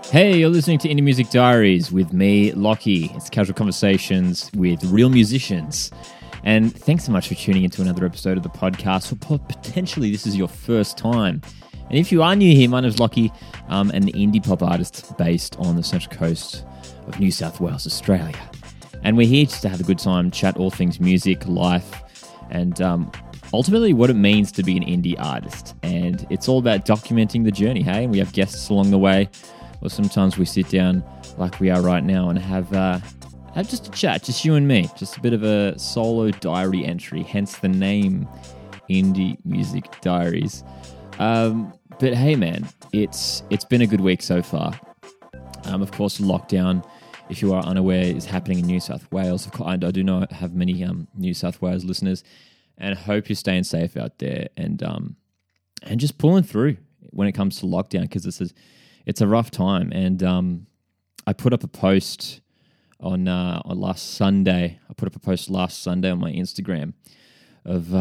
Hey, you're listening to Indie Music Diaries with me, Lockie. It's casual conversations with real musicians. And thanks so much for tuning into another episode of the podcast. Or potentially this is your first time. And if you are new here, my name is Lockie. I'm an indie pop artist based on the central coast of New South Wales, Australia. And we're here just to have a good time, chat all things music, life, and ultimately what it means to be an indie artist. And it's all about documenting the journey, hey? And we have guests along the way. Or sometimes we sit down like we are right now and have just a chat, just you and me, just a bit of a solo diary entry, hence the name Indie Music Diaries. But hey, man, it's been a good week so far. Of course, lockdown, if you are unaware, is happening in New South Wales. Of course, I do not have many New South Wales listeners, and I hope you're staying safe out there and just pulling through when it comes to lockdown, because it's a rough time. And I put up a post on last Sunday. I put up a post last Sunday on my Instagram of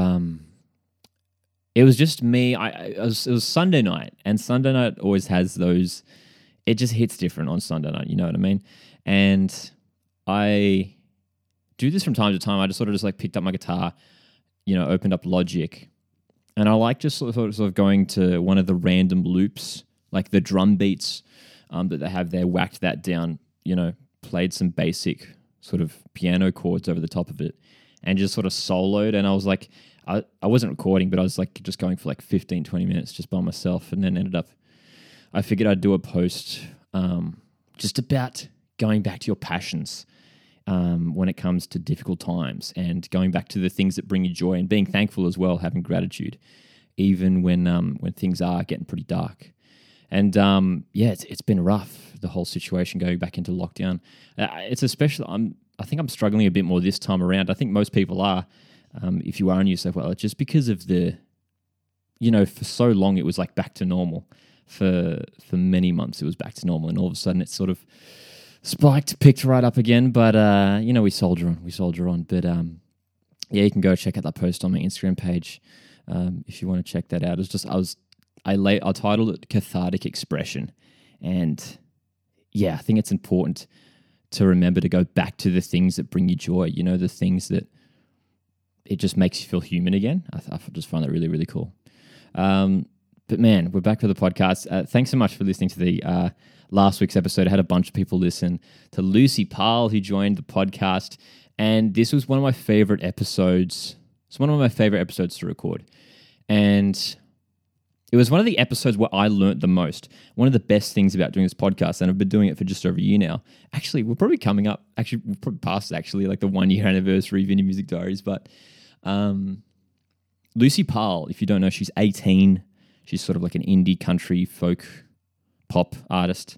it was just me. It was Sunday night, and Sunday night always has those. It just hits different on Sunday night. You know what I mean? And I do this from time to time. I just like picked up my guitar, opened up Logic, and I like just sort of going to one of the random loops, like the drum beats that they have there, whacked that down, played some basic sort of piano chords over the top of it, and just sort of soloed. And I was like, I wasn't recording, but I was like just going for like 15, 20 minutes just by myself, and then I figured I'd do a post just about going back to your passions when it comes to difficult times, and going back to the things that bring you joy, and being thankful as well, having gratitude, even when things are getting pretty dark. And it's been rough, the whole situation going back into lockdown. It's especially, I think I'm struggling a bit more this time around. I think most people are, if you are in New South Wales, just because of for so long it was like back to normal. For many months it was back to normal, and all of a sudden it's sort of spiked, picked right up again. But we soldier on. But you can go check out that post on my Instagram page if you want to check that out. I titled it Cathartic Expression. And I think it's important to remember to go back to the things that bring you joy, the things that it just makes you feel human again. I just find that really, really cool. But man, we're back for the podcast. Thanks so much for listening to the last week's episode. I had a bunch of people listen to Lucy Parle, who joined the podcast. And this was one of my favorite episodes. It's one of my favorite episodes to record. And it was one of the episodes where I learnt the most. One of the best things about doing this podcast, and I've been doing it for just over a year now. Actually, we're probably coming up. Actually, we're probably past like the 1 year anniversary of Indie Music Diaries. But Lucy Parle, if you don't know, she's 18. She's sort of like an indie country folk pop artist.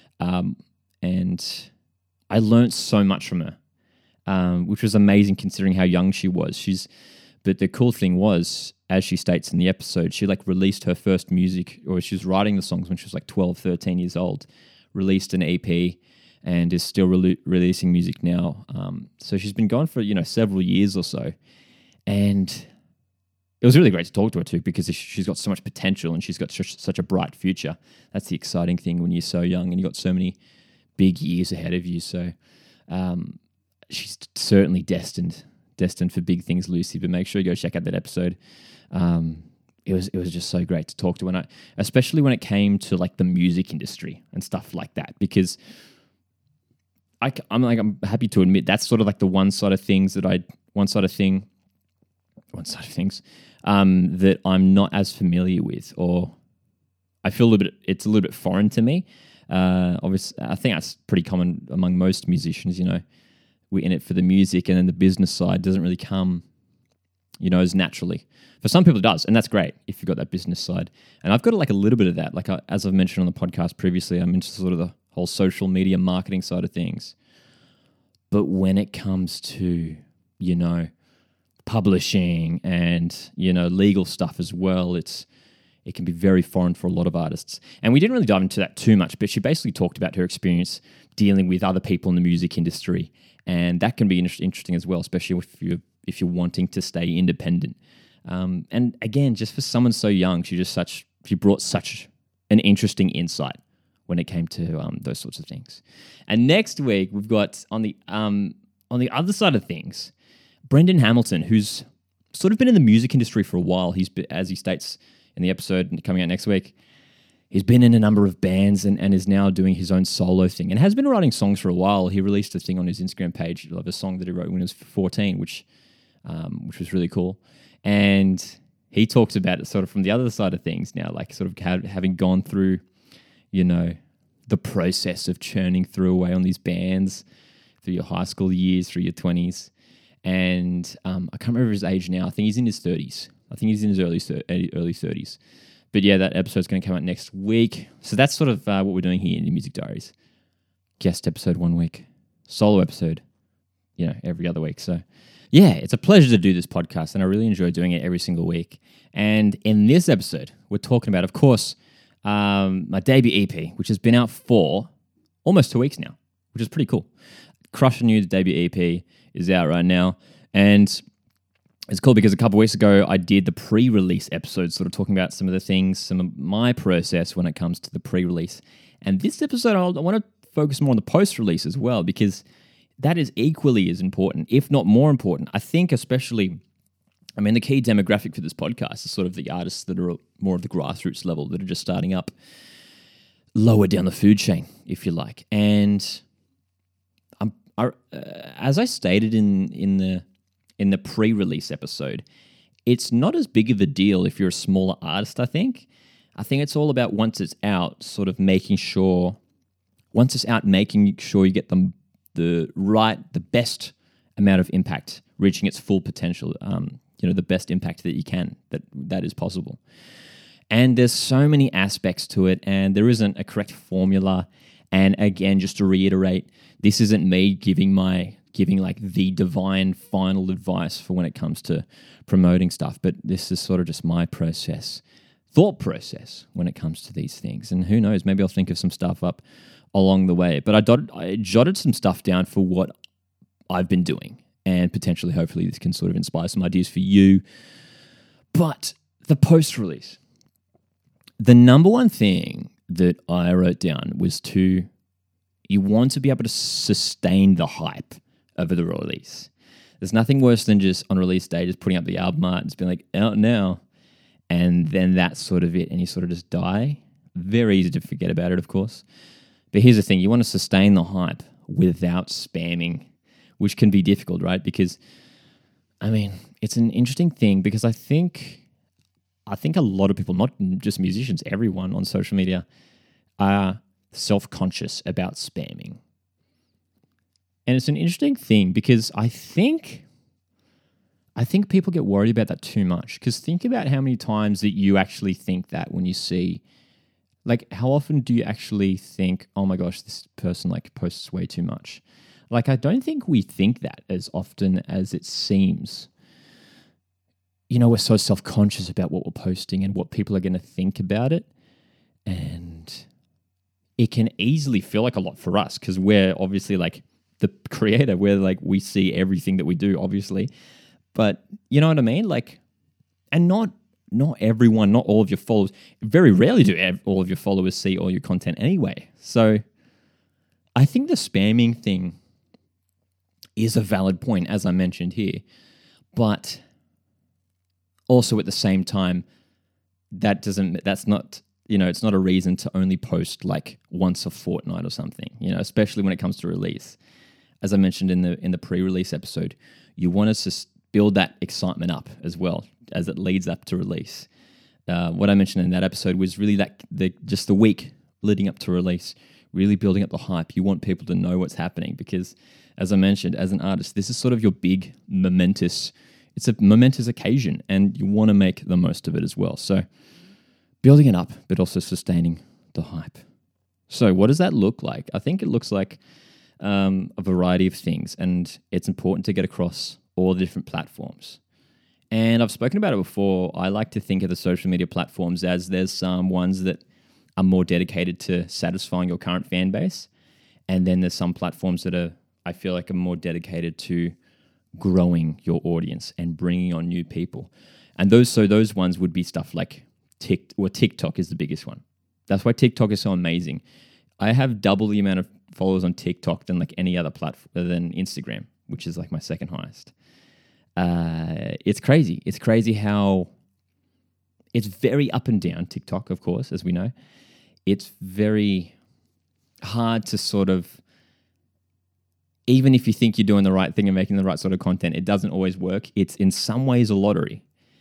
And I learnt so much from her, which was amazing considering how young she was. But the cool thing was, as she states in the episode, she released her first music, or she was writing the songs when she was like 12, 13 years old, released an EP, and is still releasing music now. So she's been gone for, several years or so. And it was really great to talk to her too, because she's got so much potential and she's got such a bright future. That's the exciting thing when you're so young and you've got so many big years ahead of you. So she's certainly destined for big things, Lucy. But make sure you go check out that episode. It was just so great to talk to her, especially when it came to like the music industry and stuff like that, because I'm happy to admit that's sort of like the one side of things that I'm not as familiar with, or I feel it's a little bit foreign to me. Obviously, I think that's pretty common among most musicians. We're in it for the music, and then the business side doesn't really come, as naturally. For some people it does, and that's great if you've got that business side. And I've got like a little bit of that. Like as I've mentioned on the podcast previously, I'm into sort of the whole social media marketing side of things. But when it comes to, publishing and, legal stuff as well, it can be very foreign for a lot of artists. And we didn't really dive into that too much, but she basically talked about her experience dealing with other people in the music industry. And that can be interesting as well, especially if you're wanting to stay independent. And again, just for someone so young, she brought such an interesting insight when it came to those sorts of things. And next week, we've got on the other side of things, Brendan Hamilton, who's sort of been in the music industry for a while. He's been, as he states in the episode coming out next week, he's been in a number of bands and is now doing his own solo thing and has been writing songs for a while. He released a thing on his Instagram page of a song that he wrote when he was 14, which was really cool. And he talks about it sort of from the other side of things now, like sort of having gone through, the process of churning through away on these bands through your high school years, through your 20s. And I can't remember his age now. I think he's in his 30s. I think he's in his early 30s. But yeah, that episode's going to come out next week. So that's sort of what we're doing here in the Music Diaries. Guest episode 1 week. Solo episode, every other week. So yeah, it's a pleasure to do this podcast, and I really enjoy doing it every single week. And in this episode, we're talking about, of course, my debut EP, which has been out for almost 2 weeks now, which is pretty cool. Crushing You, the debut EP, is out right now. And it's cool because a couple of weeks ago, I did the pre-release episode, sort of talking about some of the things, some of my process when it comes to the pre-release. And this episode, I want to focus more on the post-release as well, because that is equally as important, if not more important. I think especially, the key demographic for this podcast is sort of the artists that are more of the grassroots level, that are just starting up lower down the food chain, if you like. And as I stated in the pre-release episode, it's not as big of a deal if you're a smaller artist, I think. I think it's all about once it's out, sort of making sure you get the best amount of impact, reaching its full potential, the best impact that you can, that is possible. And there's so many aspects to it, and there isn't a correct formula. And again, just to reiterate, this isn't me giving like the divine final advice for when it comes to promoting stuff, but this is sort of just my thought process when it comes to these things. And who knows, maybe I'll think of some stuff up along the way. But I jotted some stuff down for what I've been doing, and potentially, hopefully, this can sort of inspire some ideas for you. But the post-release, the number one thing that I wrote down was you want to be able to sustain the hype over the release. There's nothing worse than just on release day, just putting up the album art and just being like, out now, and then that's sort of it, and you sort of just die. Very easy to forget about it, of course. But here's the thing, you want to sustain the hype without spamming, which can be difficult, right? Because, it's an interesting thing, because I think a lot of people, not just musicians, everyone on social media are self-conscious about spamming. And it's an interesting thing because I think people get worried about that too much. Because think about how many times that you actually think that when you see, like, how often do you actually think, oh my gosh, this person posts way too much? Like, I don't think we think that as often as it seems. We're so self-conscious about what we're posting and what people are going to think about it. And it can easily feel like a lot for us because we're obviously the creator. We see everything that we do, obviously. But you know what I mean? And not everyone, not all of your followers, very rarely do all of your followers see all your content anyway. So I think the spamming thing is a valid point, as I mentioned here. But also at the same time, that's not, it's not a reason to only post once a fortnight or something, especially when it comes to release. As I mentioned in the pre-release episode, you want to build that excitement up as well as it leads up to release. What I mentioned in that episode was really just the week leading up to release, really building up the hype. You want people to know what's happening because, as I mentioned, as an artist, this is sort of your big it's a momentous occasion, and you want to make the most of it as well. So building it up, but also sustaining the hype. So what does that look like? I think it looks like a variety of things, and it's important to get across all the different platforms. And I've spoken about it before. I like to think of the social media platforms as there's some ones that are more dedicated to satisfying your current fan base, and then there's some platforms that I feel like are more dedicated to growing your audience and bringing on new people. And those ones would be stuff like TikTok is the biggest one. That's why TikTok is so amazing. I have double the amount of followers on TikTok than like any other platform than Instagram, which is like my second highest. It's crazy. It's crazy how it's very up and down. TikTok, of course, as we know, it's very hard to sort of, even if you think you're doing the right thing and making the right sort of content, it doesn't always work. It's in some ways a lottery.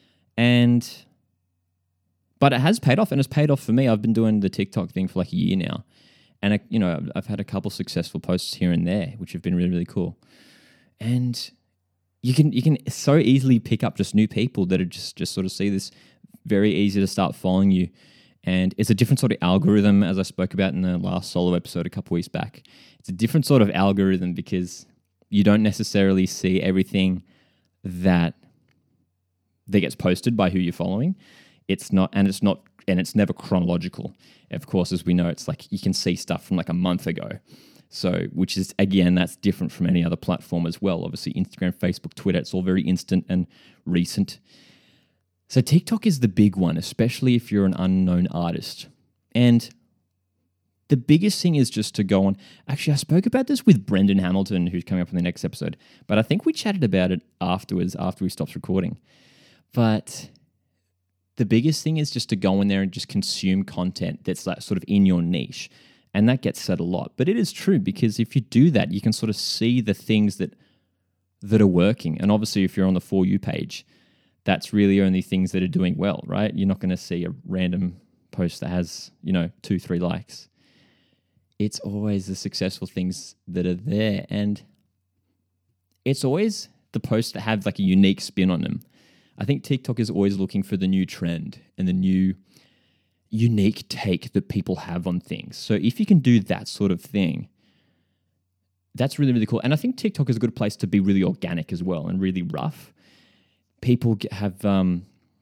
But it has paid off, and it's paid off for me. I've been doing the TikTok thing for like a year now. And, I've had a couple successful posts here and there, which have been really, really cool. And you can so easily pick up just new people that are just sort of see this, very easy to start following you. And it's a different sort of algorithm, as I spoke about in the last solo episode a couple weeks back. It's a different sort of algorithm because you don't necessarily see everything that gets posted by who you're following. It's never chronological. Of course, as we know, it's like you can see stuff from like a month ago. So, which is, again, that's different from any other platform as well. Obviously, Instagram, Facebook, Twitter, it's all very instant and recent. So TikTok is the big one, especially if you're an unknown artist. And the biggest thing is just to go on. Actually, I spoke about this with Brendan Hamilton, who's coming up in the next episode. But I think we chatted about it afterwards, after we stopped recording. But the biggest thing is just to go in there and just consume content that's like sort of in your niche. And that gets said a lot. But it is true, because if you do that, you can sort of see the things that are working. And obviously, if you're on the For You page, that's really only things that are doing well, right? You're not going to see a random post that has, 2-3 likes. It's always the successful things that are there. And it's always the posts that have like a unique spin on them. I think TikTok is always looking for the new trend and the new unique take that people have on things. So if you can do that sort of thing, that's really, really cool. And I think TikTok is a good place to be really organic as well and really rough. People are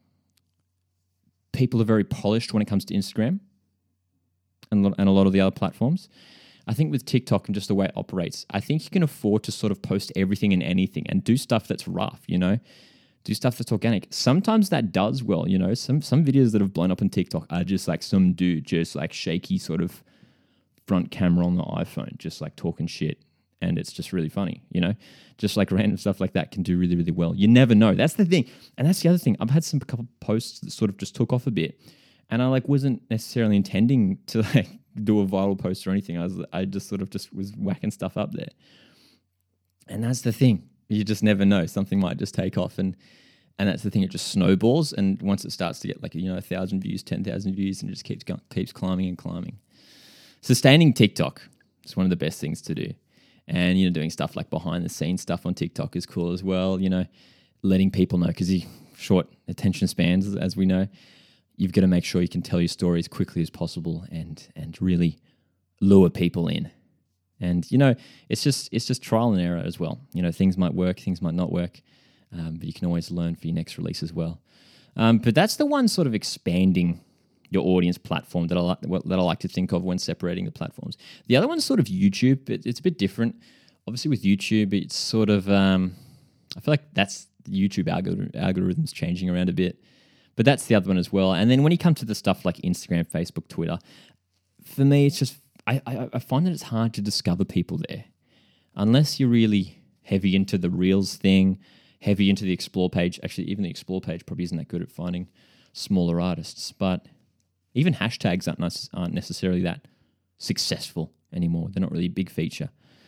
very polished when it comes to Instagram and a lot of the other platforms. I think with TikTok and just the way it operates, I think you can afford to sort of post everything and anything and do stuff that's rough, do stuff that's organic. Sometimes that does well, some videos that have blown up on TikTok are just like some dude just like shaky sort of front camera on the iPhone, just like talking shit. And it's just really funny, just like random stuff like that can do really, really well. You never know. That's the thing. And that's the other thing. I've had a couple posts that sort of just took off a bit, and I wasn't necessarily intending to do a viral post or anything. I just was whacking stuff up there. And that's the thing. You just never know. Something might just take off, and that's the thing. It just snowballs, and once it starts to get 1,000 views, 10,000 views, and it just keeps climbing and climbing. Sustaining TikTok is one of the best things to do. And, doing stuff like behind the scenes stuff on TikTok is cool as well. Letting people know, because short attention spans, as we know, you've got to make sure you can tell your story as quickly as possible and really lure people in. And, it's just trial and error as well. Things might work, things might not work, but you can always learn for your next release as well. But that's the one sort of expanding your audience platform that I like to think of when separating the platforms. The other one's sort of YouTube. It's a bit different. Obviously, with YouTube, it's sort of I feel like that's the YouTube algorithms changing around a bit, but that's the other one as well. And then when you come to the stuff like Instagram, Facebook, Twitter, for me, it's just I find that it's hard to discover people there unless you're really heavy into the Reels thing, heavy into the Explore page. Actually, even the Explore page probably isn't that good at finding smaller artists, but even hashtags aren't necessarily that successful anymore. They're not really a big feature.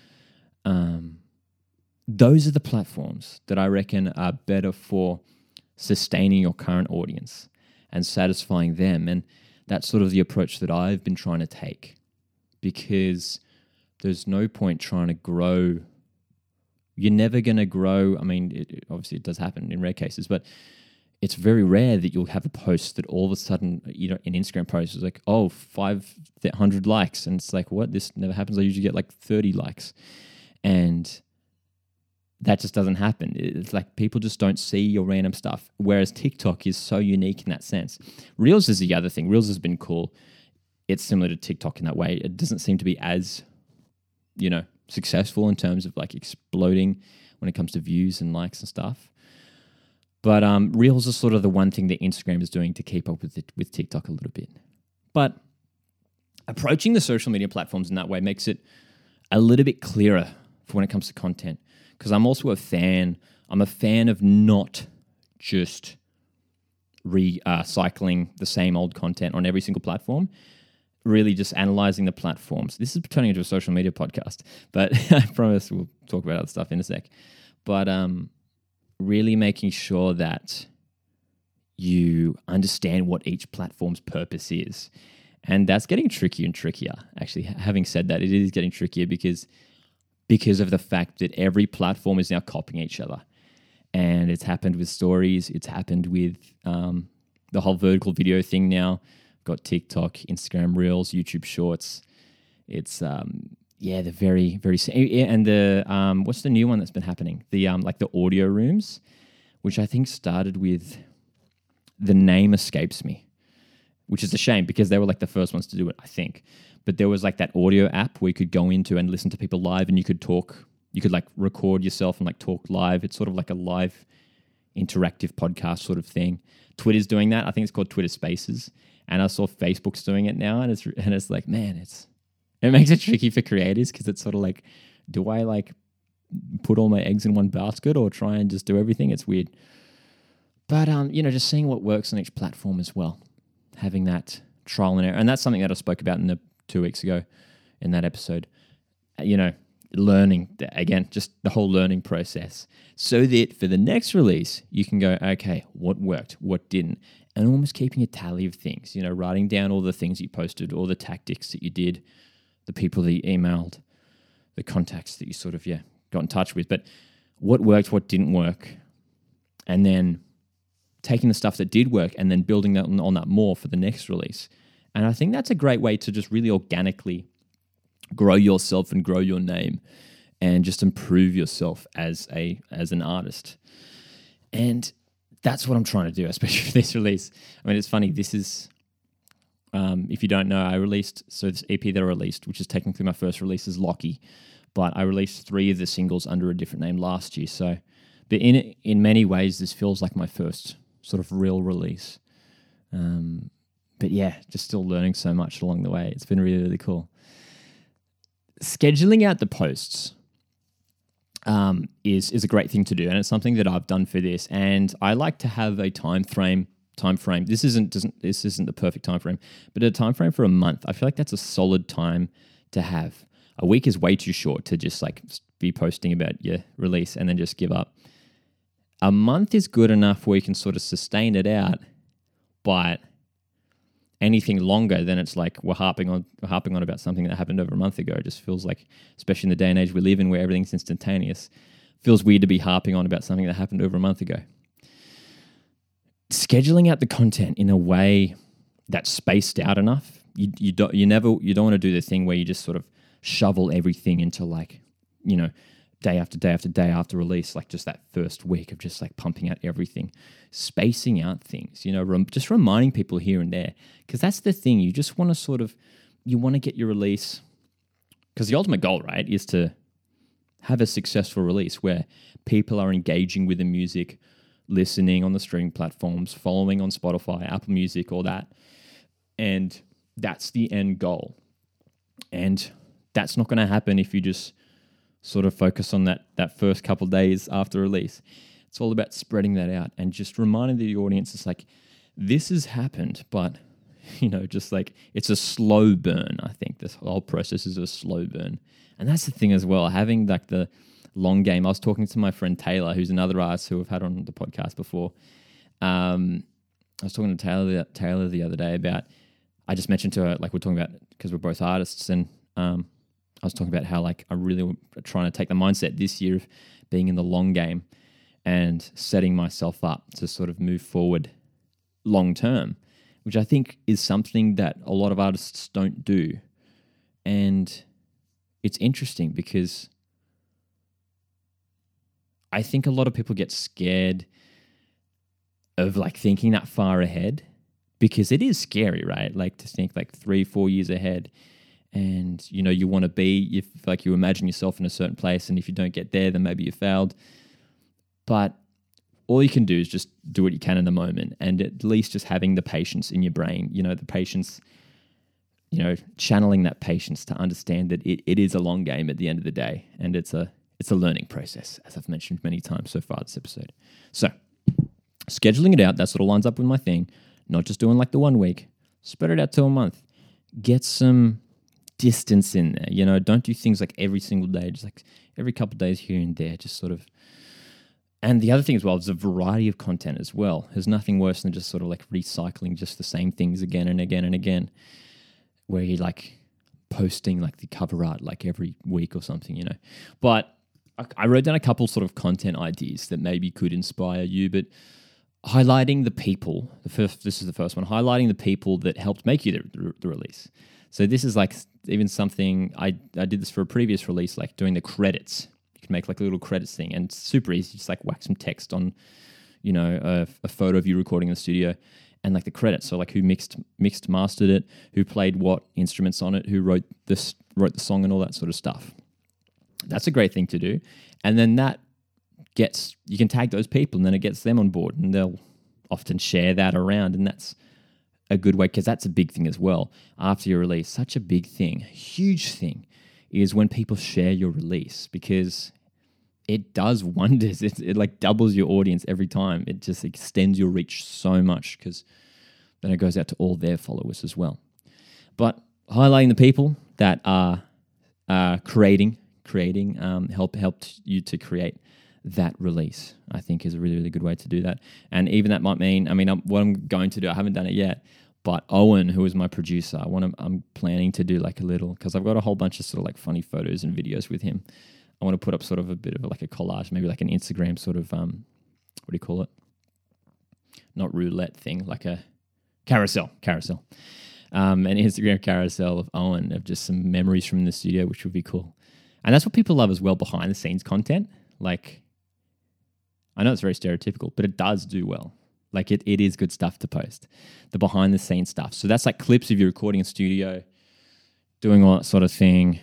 Those are the platforms that I reckon are better for sustaining your current audience and satisfying them. And that's sort of the approach that I've been trying to take, because there's no point trying to grow. You're never going to grow. I mean, obviously it does happen in rare cases, but it's very rare that you'll have a post that all of a sudden, an Instagram post is like, 500 likes. And it's like, what? This never happens. I usually get like 30 likes. And that just doesn't happen. It's like people just don't see your random stuff. Whereas TikTok is so unique in that sense. Reels is the other thing. Reels has been cool. It's similar to TikTok in that way. It doesn't seem to be as, successful in terms of like exploding when it comes to views and likes and stuff. But Reels is sort of the one thing that Instagram is doing to keep up with TikTok a little bit. But approaching the social media platforms in that way makes it a little bit clearer for when it comes to content. Because I'm also a fan. I'm a fan of not just recycling the same old content on every single platform. Really just analyzing the platforms. This is turning into a social media podcast, but I promise we'll talk about other stuff in a sec. But really making sure that you understand what each platform's purpose is. And that's getting trickier and trickier. Actually, having said that, it is getting trickier because of the fact that every platform is now copying each other. And it's happened with stories. It's happened with the whole vertical video thing now. Got TikTok, Instagram Reels, YouTube Shorts. It's the very, very, and the what's the new one that's been happening? The like the audio rooms, which I think started with, the name escapes me, which is a shame because they were like the first ones to do it, I think. But there was like that audio app where you could go into and listen to people live, and you could talk. You could like record yourself and like talk live. It's sort of like a live interactive podcast sort of thing. Twitter's doing that. I think it's called Twitter Spaces. And I saw Facebook's doing it now, and it's like, man, it makes it tricky for creators because it's sort of like, do I like put all my eggs in one basket or try and just do everything? It's weird. But just seeing what works on each platform as well, having that trial and error, and that's something that I spoke about in the 2 weeks ago in that episode. Learning again, just the whole learning process, so that for the next release you can go, okay, what worked, what didn't. And almost keeping a tally of things, writing down all the things you posted, all the tactics that you did, the people that you emailed, the contacts that you sort of, got in touch with. But what worked, what didn't work, and then taking the stuff that did work and then building that on that more for the next release. And I think that's a great way to just really organically grow yourself and grow your name and just improve yourself as an artist. And that's what I'm trying to do, especially for this release. I mean, it's funny. This is, if you don't know, I released, so this EP that I released, which is technically my first release, is Lockie, but I released 3 of the singles under a different name last year. So, but in many ways, this feels like my first sort of real release. But yeah, just still learning so much along the way. It's been really, really cool. Scheduling out the posts is a great thing to do, and it's something that I've done for this. And I like to have a time frame. This isn't the perfect time frame, but a time frame for a month. I feel like that's a solid time to have. A week is way too short to just like be posting about your release and then just give up. A month is good enough where you can sort of sustain it out, but anything longer, then it's like we're harping on about something that happened over a month ago. It just feels like, especially in the day and age we live in where everything's instantaneous, feels weird to be harping on about something that happened over a month ago. Scheduling out the content in a way that's spaced out enough. You don't want to do the thing where you just sort of shovel everything into like, day after day after day after release, like just that first week of just like pumping out everything, spacing out things, just reminding people here and there, because that's the thing. You just want to you want to get your release, because the ultimate goal, right, is to have a successful release where people are engaging with the music, listening on the streaming platforms, following on Spotify, Apple Music, all that. And that's the end goal. And that's not going to happen if you just sort of focus on that first couple of days after release. It's all about spreading that out and just reminding the audience, it's like, this has happened, but, just like, it's a slow burn. I think this whole process is a slow burn. And that's the thing as well, having like the long game. I was talking to my friend Taylor, who's another artist who I've had on the podcast before. I was talking to Taylor the other day about, I just mentioned to her, like, we're talking about, because we're both artists, and I was talking about how like I really trying to take the mindset this year of being in the long game and setting myself up to sort of move forward long term, which I think is something that a lot of artists don't do. And it's interesting because I think a lot of people get scared of like thinking that far ahead, because it is scary, right? Like to think like 3-4 years ahead. And, you want to be, if like you imagine yourself in a certain place, and if you don't get there, then maybe you failed. But all you can do is just do what you can in the moment, and at least just having the patience in your brain, the patience channeling that patience to understand that it is a long game at the end of the day, and it's a learning process, as I've mentioned many times so far this episode. So scheduling it out, that sort of lines up with my thing, not just doing like the 1 week, spread it out to a month, get some distance in there, don't do things like every single day, just like every couple of days here and there, just sort of. And the other thing as well is a variety of content as well. There's nothing worse than just sort of like recycling just the same things again and again and again, where you're like posting like the cover art like every week or something, But I wrote down a couple sort of content ideas that maybe could inspire you, but highlighting the people, this is the first one, highlighting the people that helped make you the release. So this is like even something, I did this for a previous release, like doing the credits. You can make like a little credits thing, and it's super easy, just like whack some text on, a photo of you recording in the studio, and like the credits. So like who mixed, mastered it, who played what instruments on it, who wrote the song and all that sort of stuff. That's a great thing to do. And then you can tag those people, and then it gets them on board, and they'll often share that around. And that's a good way, because that's a big thing as well. After your release, such a big thing, huge thing, is when people share your release, because it does wonders. It like doubles your audience every time. It just extends your reach so much, because then it goes out to all their followers as well. But highlighting the people that are creating helped you to create that release, I think, is a really, really good way to do that. And even that might mean, what I'm going to do, I haven't done it yet, but Owen, who is my producer, I'm planning to do like a little, because I've got a whole bunch of sort of like funny photos and videos with him. I want to put up sort of a bit of like a collage, maybe like an Instagram sort of, what do you call it? Not roulette thing, like a carousel. An Instagram carousel of Owen, of just some memories from the studio, which would be cool. And that's what people love as well, behind the scenes content. Like, I know it's very stereotypical, but it does do well. Like it is good stuff to post, the behind the scenes stuff. So that's like clips of you recording in studio, doing all that sort of thing.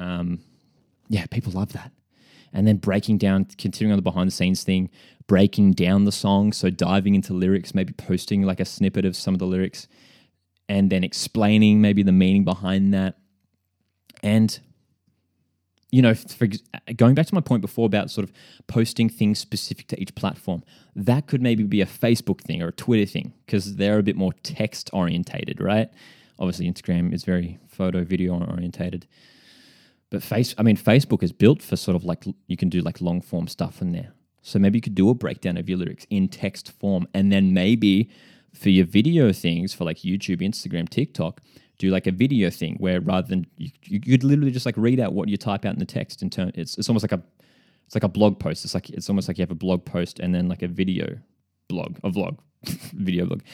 People love that. And then breaking down, continuing on the behind the scenes thing, breaking down the song. So diving into lyrics, maybe posting like a snippet of some of the lyrics, and then explaining maybe the meaning behind that. And going back to my point before about sort of posting things specific to each platform, that could maybe be a Facebook thing or a Twitter thing, because they're a bit more text orientated, right? Obviously, Instagram is very photo, video orientated. But Facebook is built for sort of like, you can do like long form stuff in there. So maybe you could do a breakdown of your lyrics in text form, and then maybe for your video things for like YouTube, Instagram, TikTok, do like a video thing where rather than you could literally just like read out what you type out in the text and turn it's almost like a blog post. It's almost like you have a blog post and then like a video blog, a vlog, video blog,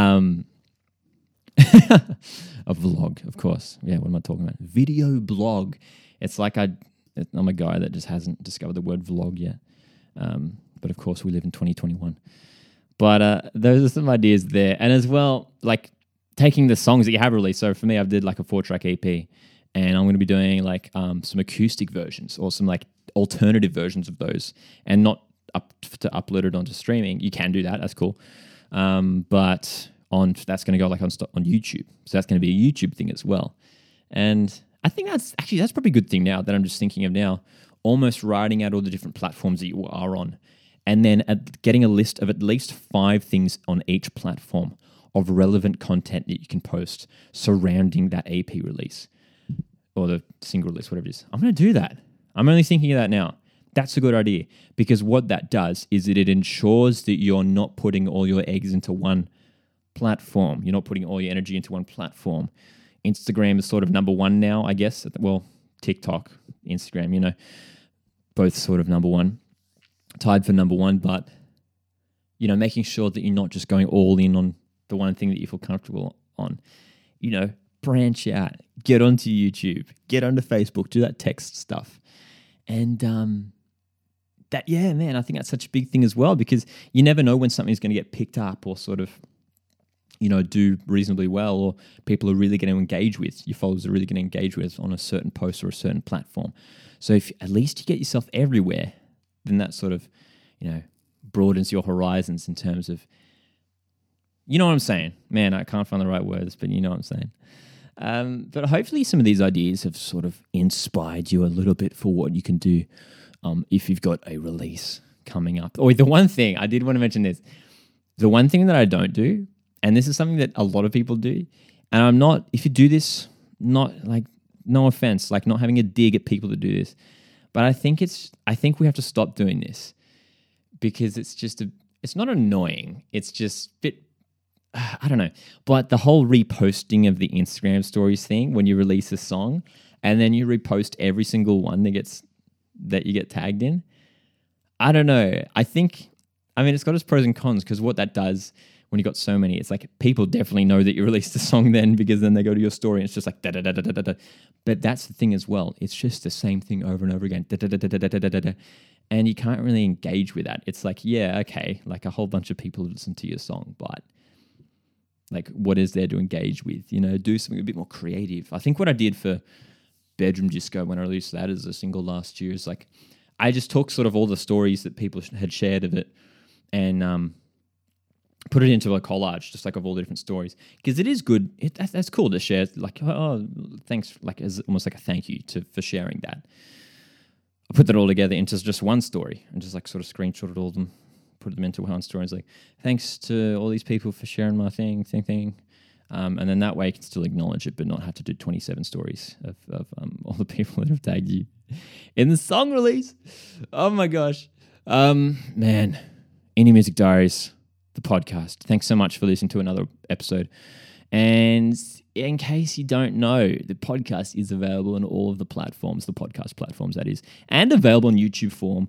a vlog, of course. Yeah, what am I talking about? Video blog. It's like I'm a guy that just hasn't discovered the word vlog yet. But of course, we live in 2021. But those are some ideas there, and as well, like, taking the songs that you have released. So for me, I've did like a 4-track EP, and I'm going to be doing like some acoustic versions or some like alternative versions of those, and not to upload it onto streaming. You can do that. That's cool. But that's going to go like on YouTube. So that's going to be a YouTube thing as well. And I think that's probably a good thing now that I'm just thinking of now, almost writing out all the different platforms that you are on, and then getting a list of at least 5 things on each platform of relevant content that you can post surrounding that EP release or the single release, whatever it is. I'm going to do that. I'm only thinking of that now. That's a good idea, because what that does is that it ensures that you're not putting all your eggs into one platform. You're not putting all your energy into one platform. Instagram is sort of number one now, I guess. Well, TikTok, Instagram, both sort of number one, tied for number one, but, making sure that you're not just going all in on the one thing that you feel comfortable on. Branch out, get onto YouTube, get onto Facebook, do that text stuff. And I think that's such a big thing as well, because you never know when something's going to get picked up or sort of, do reasonably well, or people are really going to engage with, your followers are really going to engage with on a certain post or a certain platform. So if at least you get yourself everywhere, then that sort of, broadens your horizons in terms of, you know what I'm saying? Man, I can't find the right words, but you know what I'm saying. But hopefully some of these ideas have sort of inspired you a little bit for what you can do if you've got a release coming up. Or the one thing, I did want to mention this, the one thing that I don't do, and this is something that a lot of people do, and I'm not, if you do this, not like, no offense, like not having a dig at people that do this, but I think we have to stop doing this because it's not annoying. It's just I don't know. But the whole reposting of the Instagram stories thing, when you release a song and then you repost every single one that you get tagged in, I don't know. It's got its pros and cons, because what that does when you got so many, it's like people definitely know that you released a song then, because then they go to your story and it's just like da da da da da da. But that's the thing as well. It's just the same thing over and over again. Da da da da da da da da. And you can't really engage with that. It's like, yeah, okay, like a whole bunch of people listen to your song, but like, what is there to engage with? Do something a bit more creative. I think what I did for Bedroom Disco when I released that as a single last year is like, I just took sort of all the stories that people had shared of it and put it into a collage, just like of all the different stories. Because it is good. That's cool to share. Like, oh, thanks. Like, as almost like a thank you for sharing that. I put that all together into just one story and just like sort of screenshotted all of them, put them into one story. And it's like, thanks to all these people for sharing my thing. And then that way you can still acknowledge it, but not have to do 27 stories of all the people that have tagged you in the song release. Oh my gosh. Man, Indie Music Diaries, the podcast. Thanks so much for listening to another episode. And in case you don't know, the podcast is available on all of the platforms, the podcast platforms, that is, and available on YouTube form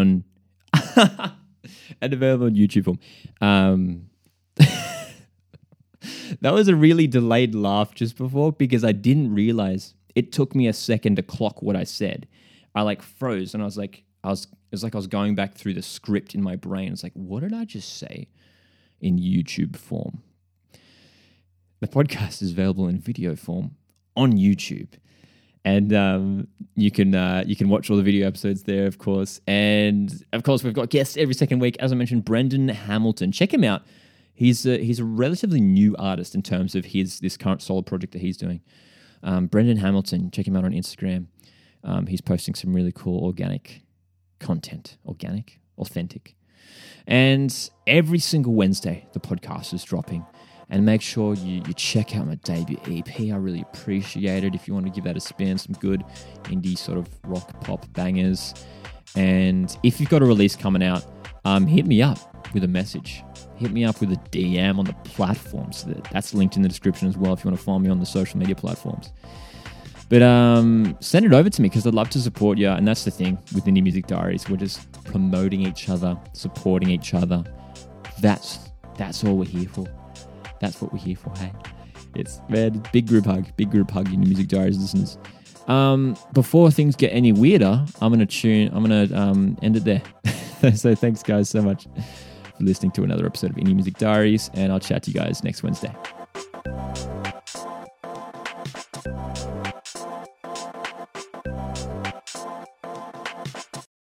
That was a really delayed laugh just before, because I didn't realize it took me a second to clock what I said. I like froze, and it was like I was going back through the script in my brain. It's like, what did I just say in YouTube form? The podcast is available in video form on YouTube, and you can watch all the video episodes there, of course. And of course, we've got guests every second week. As I mentioned, Brendan Hamilton. Check him out. He's a relatively new artist in terms of this current solo project that he's doing. Brendan Hamilton, check him out on Instagram. He's posting some really cool organic content. Organic? Authentic. And every single Wednesday, the podcast is dropping. And make sure you check out my debut EP. I really appreciate it. If you want to give that a spin, some good indie sort of rock pop bangers. And if you've got a release coming out, hit me up with a message. Hit me up with a DM on the platforms. That's linked in the description as well if you want to follow me on the social media platforms. But send it over to me, because I'd love to support you. And that's the thing with Indie Music Diaries. We're just promoting each other, supporting each other. That's all we're here for. That's what we're here for, hey? It's, man, big group hug, Indie Music Diaries listeners. Before things get any weirder, I'm going to end it there. So thanks, guys, so much for listening to another episode of Indie Music Diaries, and I'll chat to you guys next Wednesday.